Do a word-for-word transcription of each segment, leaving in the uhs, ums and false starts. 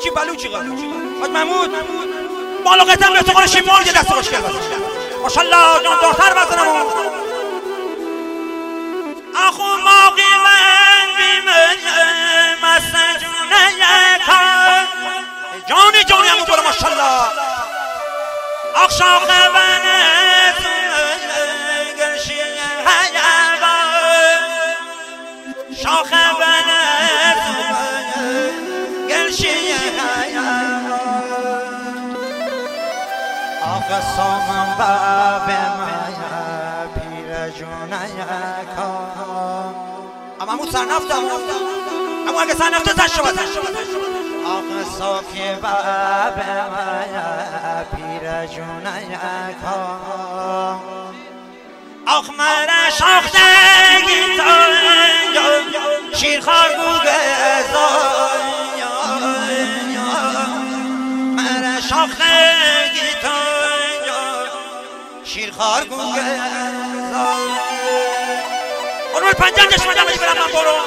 چی بلوچی قد حاج محمود بالا قدم به تو قرشی مال که دست خوشگل بزن ماشاءالله جان دختر بزنم اخو ماقی من بیمه مسجونه یکا جانی جانی همون برو ماشاءالله اخ شاخ بنه گرشی هیبا شاخ بنه گرشی هیبا آقا سامن باب مایا پیر جونه یکا اما همون سرنفتم اما اگه سرنفته تش شود آقا صافی باب مایا پیر جونه یکا آخ مرا شاختگی تا شیرخوار گوگزای مرا شاختگی تا شیرخوار گوگزای اونو پنجم دشمدم بهش برم من برو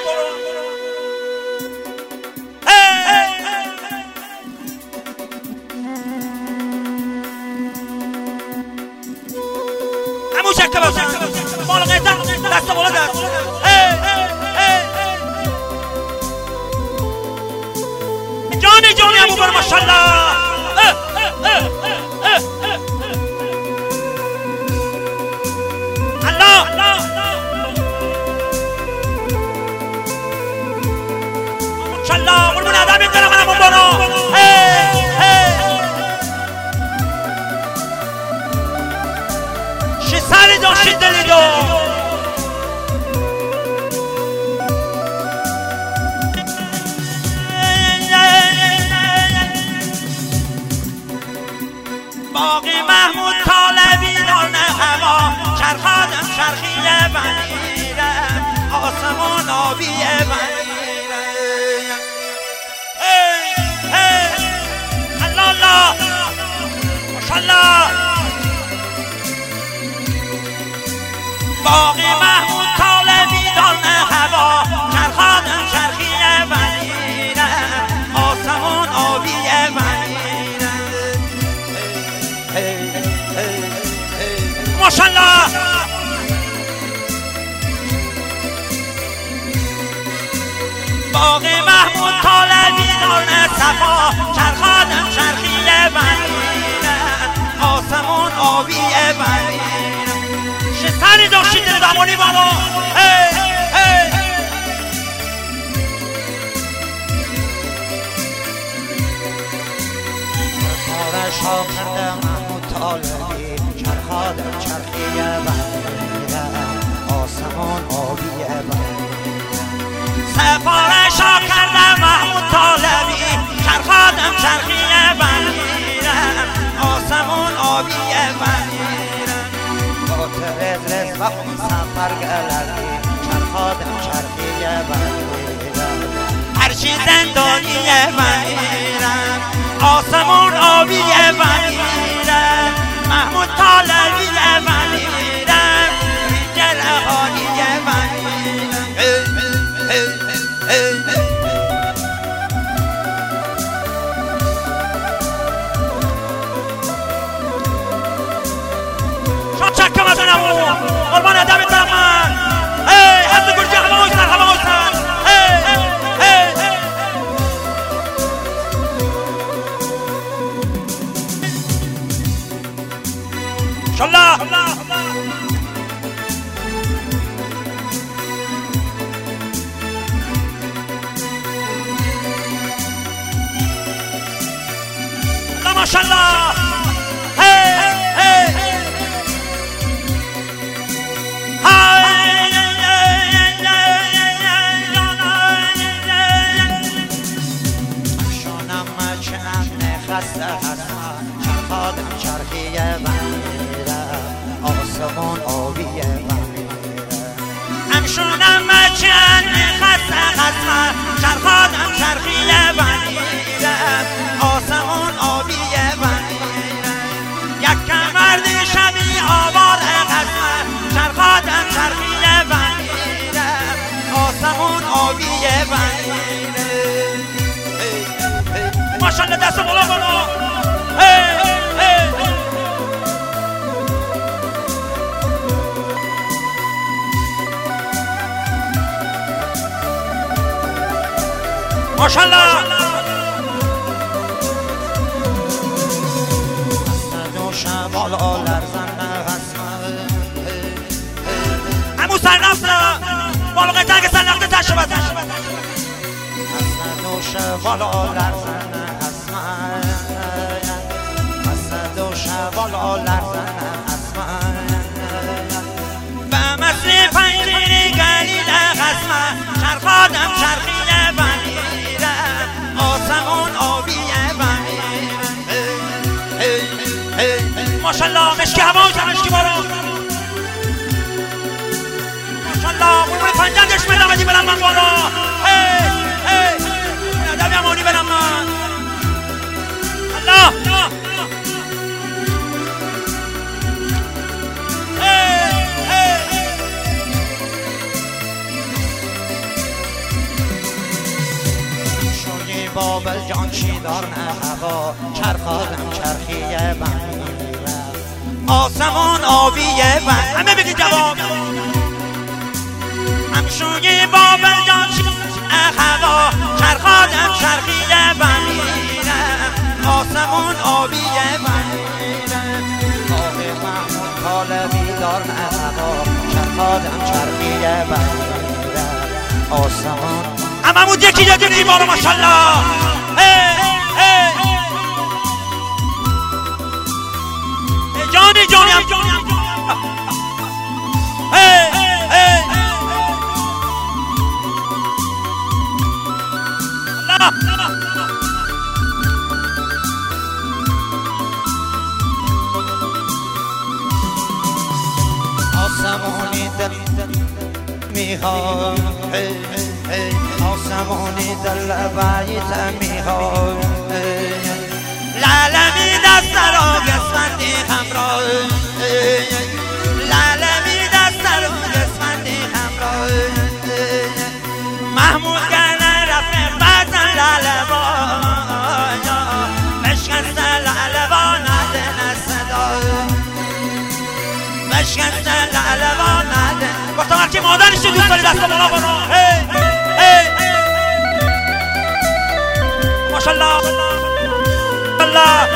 همون شکل باشم بالا قیتم دست بالا دست جانی جانی همون برو ماشالله الله ماشالله قربون ادم میدارم من همون برو شی سری دو شی دلی دو باقی محمود طالبی دانه هوا چرخادم چرخیه بمیرم آسمان آبیه بمیرم الله الله ماشالله باقی محمود طالبی دانه هوا چرخادم چرخیه بمیرم آسمان آبیه بمیرم ماشالله باقی محمود طالبی دانه صفا چرخادم چرخیه بمیرم آسمان آبیه بمیرم سری داشتید زمانی بابا سفاره شاکرده محمود طالبی چرخادم چرخیه بمیرم آسمان آبیه بمیرم سفاره شاکرده محمود طالبی چرخادم چرخیه بمیرم آسمان آبیه بمیرم رز رز و اون سفر گلردی چرخادم چرخیه بمیرم هرچی زندانیه بمیرم آسمون آبیه بمیرم محمود طالبیه بمیرم ریجل حالیه بمیرم چکه بزنم قربان ادم دارم من ای حد گرجه همه هایستن همه هایستن شالله ماشالله چرخادم چرخیه بمیرم آسمان آبیه بمیرم همشونم مچن خسته خسته چرخادم چرخیه بمیرم آسمان آبیه بمیرم یک مرد شبی آوار خسته چرخادم چرخیه بمیرم آسمان آبیه بمیرم ماشاءالله دست بالا کنو. ماشاءالله همون سرنفت بالغه تنگ سرنفت تشه بزن دوش بالا لرزن حسمن حسن دوش بالا لرزن حسمن به مثل پنجری گلیل حسمن چرخادم چرخیه بمیرم آسمون آبیه بمیرم ماشالله مشکی هوا و مشکی بارو ماشالله قربون پنجندش میدم ادی برم من بالا ادب یمانی برم من الله شوی بابل جان شیدار نه هوا چرخادم چرخیه بمیرم آسمون آبیه بمیرم همه بگید جواب همشوی بابل جان هوا چرخادم چرخیه بمیرم آسمون آبیه بمیرم آه محمود طالبی دار نه هوا چرخادم چرخیه بمیرم آسمون هممون یکی دادیم دیوارو ماشالله جانی جانی هم جانی هم آسمانی دل میخوام آسمانی دل باید میخوام لالمی دست را گسفندی همراه لالمی دست را گسفندی همراه محمود گرنه رفت بزن لالبا بشکست لالبا ندن صدا بشکست لالبا ندن گفتم هرکی مادرش دوست داری دست بالا کنو ماشالله الله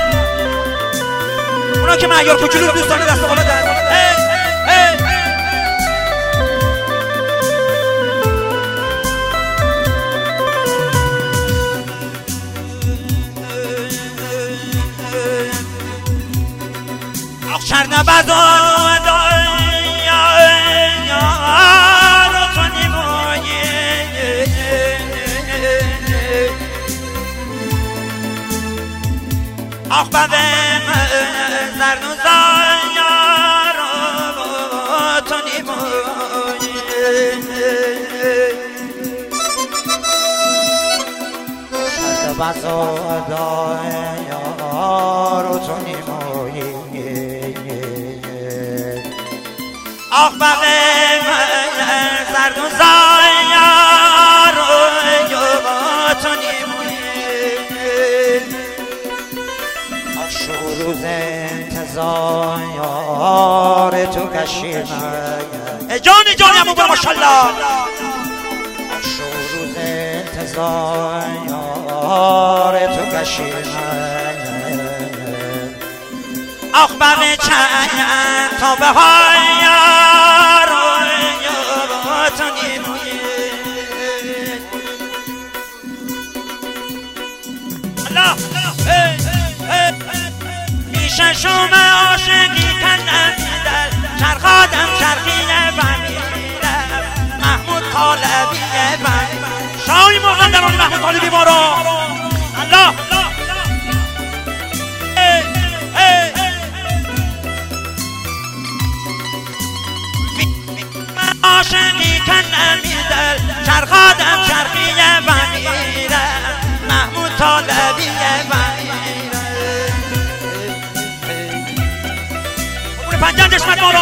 اونا که معیار کوچولو دوست داری دست بالا در اخشر نبزا آخ ببم زرنو زایار تو نیموی شد بزا دایار تو نیموی آخ ببم زرنو زایار تو نیموی روز انتظار تو کشیدم جانی جانی همون برم ماشالله روز انتظار تو کشیدم آخ بقی چند تا به های یار تو نیموی الله ششم عاشقی کندم دل چرخادم چرخیه بمیرم محمود طالبیه بمیرم شاهی مقدرانی محمود طالبی ما رو الله عاشقی کندم دل چرخادم چرخیه بمیرم محمود طالبیه بمیرم پنجان دشمت ما رو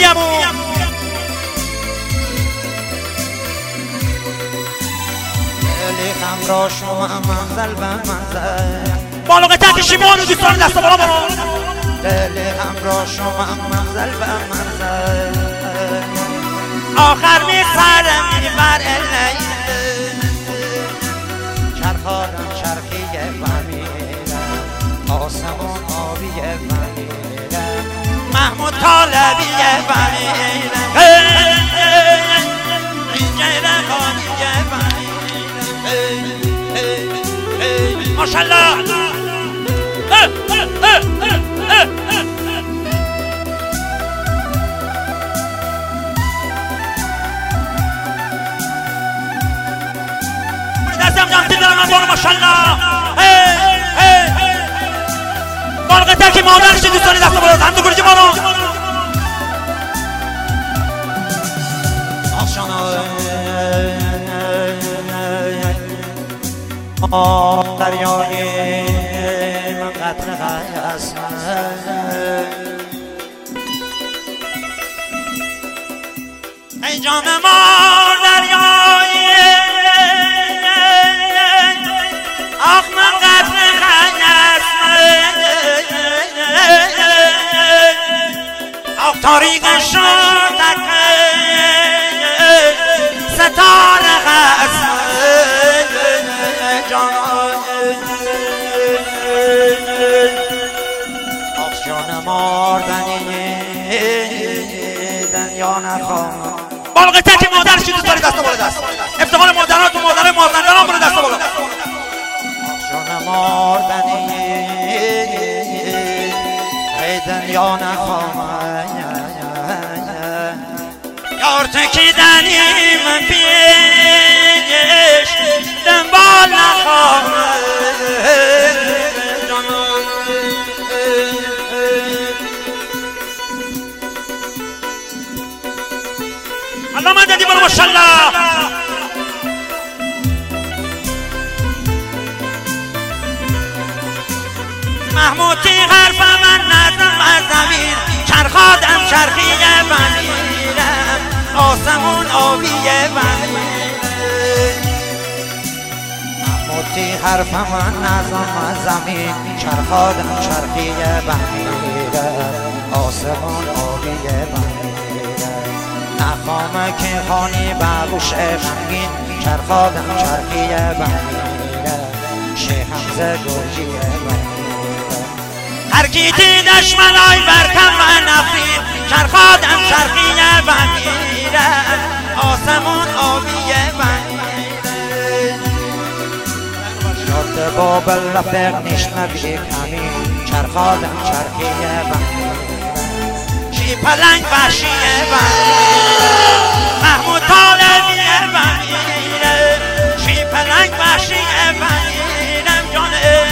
میگم اون دل غم را شما منزل به منزل بالا قطعه شیمان رو دوستان دست بالا برو دل غم را شما منزل به منزل آخر میسرم بر الیل چرخادم چرخیه و میرم آسمون آبیه و میرم محمود طالبیه و میرم اینجا خانیه و میرم ماشالله دستم جمعی دارم من بارو ماشالله بارو قطعه که مادرش دوستانی دست بالا هم دو گرجی بارو آه دریای من قطر قیاس ای جان ما دریای آخ من قطر قیاس آخ تاریک شد ستاره قصد آخ جان ماردنی دنیا نخوام بالا قطعه که مادرش دوست داری دست بالا دست افتخار مادرات و مادر مازندران برو دست بالا آخ جان ماردنی دنیا نخوام یار تکیدنی من پیش دنبال نخواه الله من دادی برو ماشالله محمودی حرف من ندم از زمین چرخادم چرخیه بمیرم آسمون آبیه بمیرم محمودی حرف من ندم از زمین چرخادم چرخیه بمیرم آسمون آبیه بمیرم نخوامه که خانی بگوش غمگین چرخادم چرخیه بمیرم شیخم گرجیه بمیرم هر کی دیدش منای برکم و نفرین چرخادم چرخیه و میرم آسمون آبیه و میرم شد بابل رفق نشنوی کمی چرخادم چرخیه و میرم شی پلنگ وحشیه و میرم محمود طالبیه و میرم شی پلنگ وحشیه و میرم جانه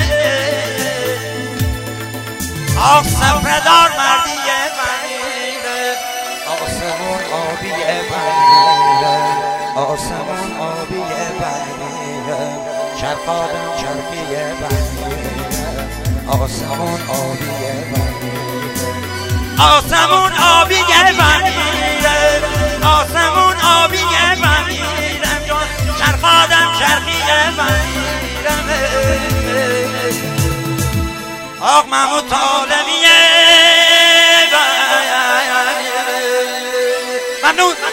آخ سفردار مردیه بمیره آسمون آبیه بمیره آسمون آبیه بمیره چرخادم چرخیه بمیره آسمون آبیه بمیره آسمون آبیه بمیره آسمون آبیه بمیرم جان چرخادم چرخیه بمیرم آق محمود طالبیه ممنون